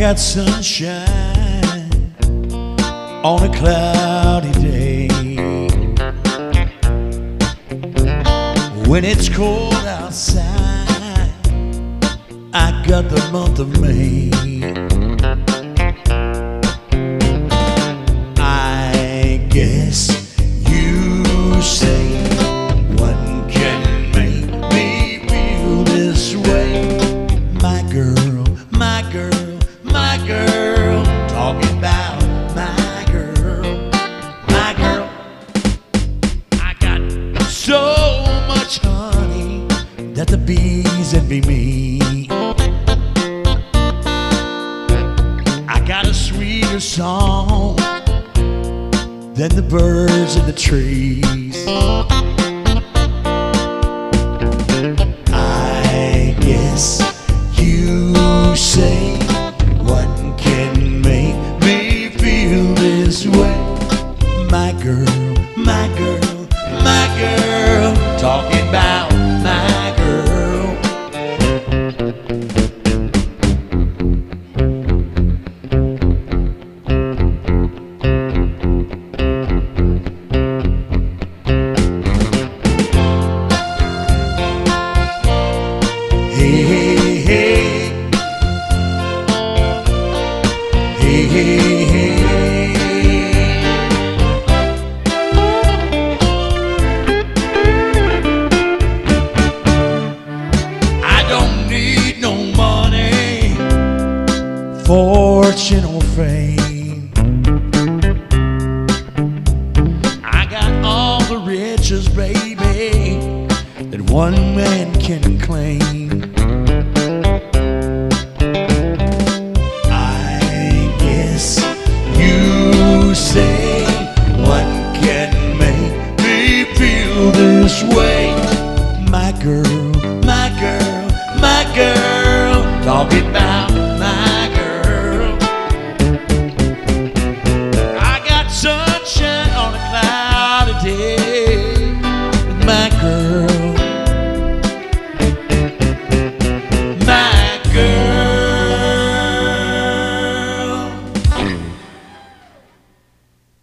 got sunshine on a cloudy day. When it's cold outside, I got the month of May. I guess you say one can make me feel this way. My girl, my girl, my girl, talking about my girl, my girl. I got so much honey that the bees envy me. I got a sweeter song than the birds in the trees. I guess you say what can make me feel this way. My girl, my girl, my girl, talking about my girl. Hey, hey, hey. Hey, hey, hey. I don't need no money, fortune or fame. I got all the riches, baby, that one man can claim. You say what can make me feel this way. My girl, my girl, my girl, talking about